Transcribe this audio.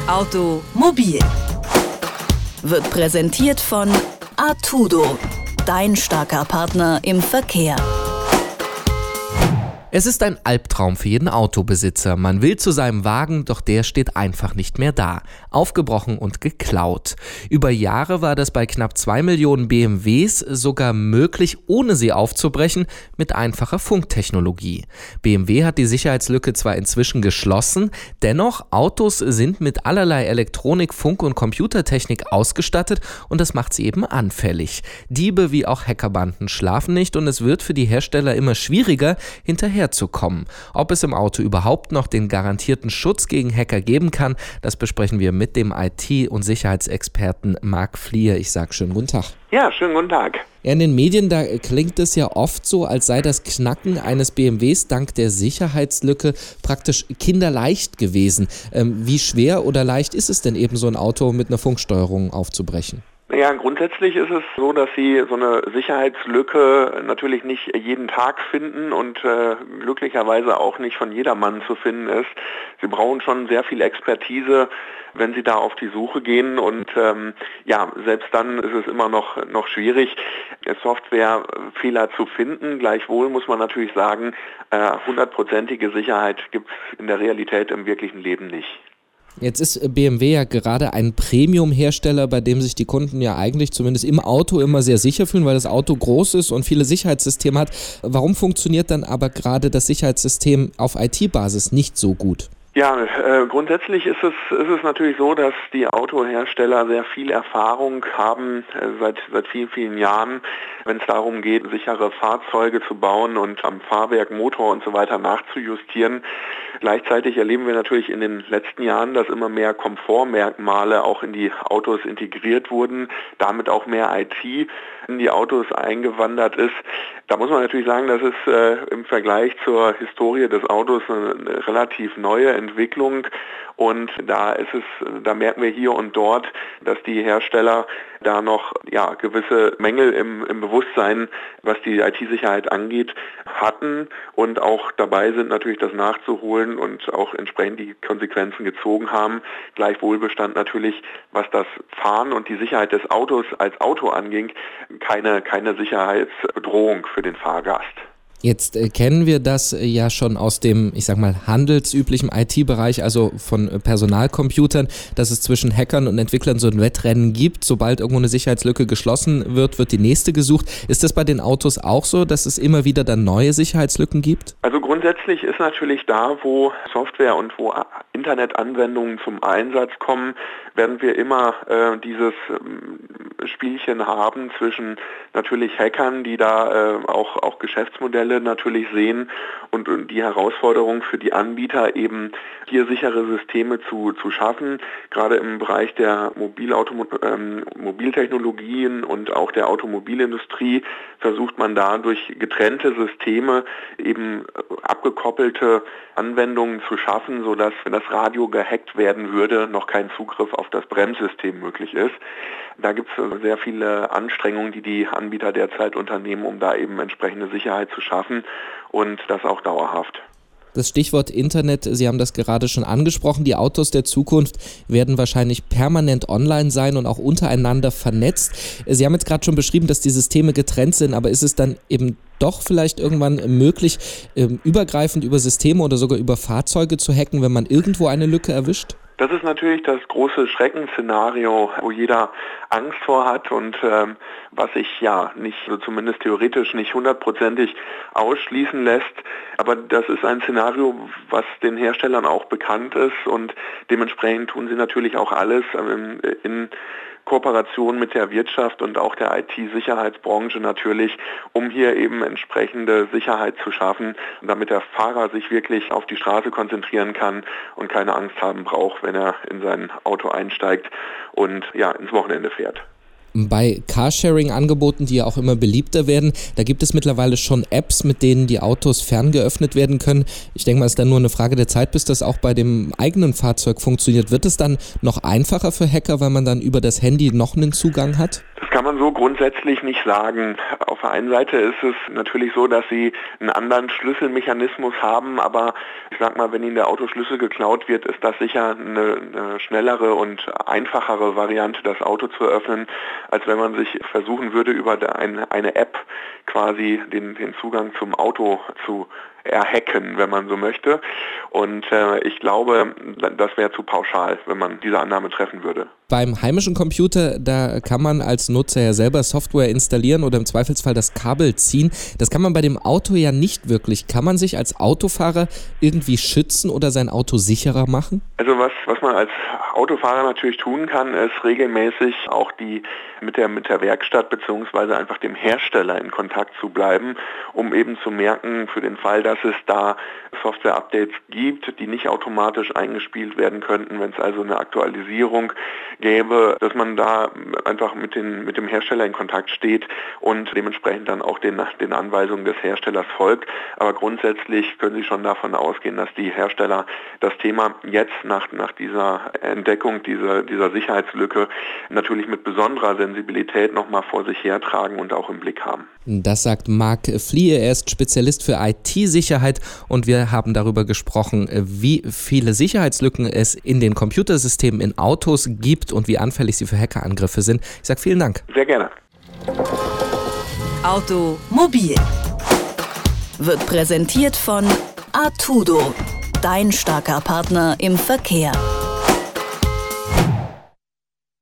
Automobil wird präsentiert von Artudo, dein starker Partner im Verkehr. Es ist ein Albtraum für jeden Autobesitzer. Man will zu seinem Wagen, doch der steht einfach nicht mehr da. Aufgebrochen und geklaut. Über Jahre war das bei knapp 2 Millionen BMWs sogar möglich, ohne sie aufzubrechen, mit einfacher Funktechnologie. BMW hat die Sicherheitslücke zwar inzwischen geschlossen, dennoch Autos sind mit allerlei Elektronik, Funk- und Computertechnik ausgestattet und das macht sie eben anfällig. Diebe wie auch Hackerbanden schlafen nicht und es wird für die Hersteller immer schwieriger, hinterherzukommen. Ob es im Auto überhaupt noch den garantierten Schutz gegen Hacker geben kann, das besprechen wir mit dem IT- und Sicherheitsexperten Marc Flier. Ich sage schönen guten Tag. Ja, schönen guten Tag. In den Medien, da klingt es ja oft so, als sei das Knacken eines BMWs dank der Sicherheitslücke praktisch kinderleicht gewesen. Wie schwer oder leicht ist es denn eben, so ein Auto mit einer Funksteuerung aufzubrechen? Ja, grundsätzlich ist es so, dass Sie so eine Sicherheitslücke natürlich nicht jeden Tag finden und glücklicherweise auch nicht von jedermann zu finden ist. Sie brauchen schon sehr viel Expertise, wenn Sie da auf die Suche gehen und selbst dann ist es immer noch schwierig, Softwarefehler zu finden. Gleichwohl muss man natürlich sagen, 100%ige Sicherheit gibt es in der Realität im wirklichen Leben nicht. Jetzt ist BMW ja gerade ein Premium-Hersteller, bei dem sich die Kunden ja eigentlich zumindest im Auto immer sehr sicher fühlen, weil das Auto groß ist und viele Sicherheitssysteme hat. Warum funktioniert dann aber gerade das Sicherheitssystem auf IT-Basis nicht so gut? Ja, grundsätzlich ist es natürlich so, dass die Autohersteller sehr viel Erfahrung haben seit vielen, vielen Jahren, wenn es darum geht, sichere Fahrzeuge zu bauen und am Fahrwerk, Motor und so weiter nachzujustieren. Gleichzeitig erleben wir natürlich in den letzten Jahren, dass immer mehr Komfortmerkmale auch in die Autos integriert wurden, damit auch mehr IT in die Autos eingewandert ist. Da muss man natürlich sagen, das ist im Vergleich zur Historie des Autos eine relativ neue Entwicklung und da merken wir hier und dort, dass die Hersteller da noch gewisse Mängel im Bewusstsein, was die IT-Sicherheit angeht, hatten und auch dabei sind natürlich das nachzuholen und auch entsprechend die Konsequenzen gezogen haben. Gleichwohl bestand natürlich, was das Fahren und die Sicherheit des Autos als Auto anging, keine Sicherheitsbedrohung für den Fahrgast. Jetzt kennen wir das ja schon aus dem, ich sag mal, handelsüblichen IT-Bereich, also von Personalcomputern, dass es zwischen Hackern und Entwicklern so ein Wettrennen gibt. Sobald irgendwo eine Sicherheitslücke geschlossen wird, wird die nächste gesucht. Ist das bei den Autos auch so, dass es immer wieder dann neue Sicherheitslücken gibt? Also grundsätzlich ist natürlich da, wo Software und wo Internetanwendungen zum Einsatz kommen, werden wir immer dieses Spielchen haben zwischen natürlich Hackern, die da auch Geschäftsmodelle natürlich sehen und die Herausforderung für die Anbieter eben hier sichere Systeme zu schaffen. Gerade im Bereich der Mobiltechnologien und auch der Automobilindustrie versucht man da durch getrennte Systeme eben abgekoppelte Anwendungen zu schaffen, sodass, wenn das Radio gehackt werden würde, noch kein Zugriff auf das Bremssystem möglich ist. Da gibt es sehr viele Anstrengungen, die die Anbieter derzeit unternehmen, um da eben entsprechende Sicherheit zu schaffen und das auch dauerhaft. Das Stichwort Internet, Sie haben das gerade schon angesprochen, die Autos der Zukunft werden wahrscheinlich permanent online sein und auch untereinander vernetzt. Sie haben jetzt gerade schon beschrieben, dass die Systeme getrennt sind, aber ist es dann eben doch vielleicht irgendwann möglich, übergreifend über Systeme oder sogar über Fahrzeuge zu hacken, wenn man irgendwo eine Lücke erwischt? Das ist natürlich das große Schreckensszenario, wo jeder Angst vor hat und was sich nicht, so zumindest theoretisch nicht 100%ig ausschließen lässt. Aber das ist ein Szenario, was den Herstellern auch bekannt ist und dementsprechend tun sie natürlich auch alles in Kooperation mit der Wirtschaft und auch der IT-Sicherheitsbranche natürlich, um hier eben entsprechende Sicherheit zu schaffen, damit der Fahrer sich wirklich auf die Straße konzentrieren kann und keine Angst haben braucht, wenn er in sein Auto einsteigt und ins Wochenende fährt. Bei Carsharing-Angeboten, die ja auch immer beliebter werden, da gibt es mittlerweile schon Apps, mit denen die Autos ferngeöffnet werden können. Ich denke mal, es ist dann nur eine Frage der Zeit, bis das auch bei dem eigenen Fahrzeug funktioniert. Wird es dann noch einfacher für Hacker, weil man dann über das Handy noch einen Zugang hat? Das kann man so grundsätzlich nicht sagen. Auf der einen Seite ist es natürlich so, dass sie einen anderen Schlüsselmechanismus haben, aber ich sag mal, wenn ihnen der Autoschlüssel geklaut wird, ist das sicher eine schnellere und einfachere Variante, das Auto zu öffnen, als wenn man sich versuchen würde, über eine App quasi den Zugang zum Auto zu erhacken, wenn man so möchte. Und ich glaube, das wäre zu pauschal, wenn man diese Annahme treffen würde. Beim heimischen Computer, da kann man als Nutzer ja selber Software installieren oder im Zweifelsfall das Kabel ziehen. Das kann man bei dem Auto ja nicht wirklich. Kann man sich als Autofahrer irgendwie schützen oder sein Auto sicherer machen? Also was man als Autofahrer natürlich tun kann, ist regelmäßig auch mit der Werkstatt bzw. einfach dem Hersteller in Kontakt zu bleiben, um eben zu merken, für den Fall, dass es da Software-Updates gibt, die nicht automatisch eingespielt werden könnten, wenn es also eine Aktualisierung gäbe, dass man da einfach mit dem Hersteller in Kontakt steht und dementsprechend dann auch den Anweisungen des Herstellers folgt. Aber grundsätzlich können Sie schon davon ausgehen, dass die Hersteller das Thema jetzt nach dieser Entdeckung dieser Sicherheitslücke natürlich mit besonderer Sensibilität nochmal vor sich hertragen und auch im Blick haben. Das sagt Marc Fliehe, er ist Spezialist für IT-Sicherheit und wir haben darüber gesprochen, wie viele Sicherheitslücken es in den Computersystemen in Autos gibt und wie anfällig sie für Hackerangriffe sind. Ich sage vielen Dank. Sehr gerne. Automobil wird präsentiert von Artudo, dein starker Partner im Verkehr.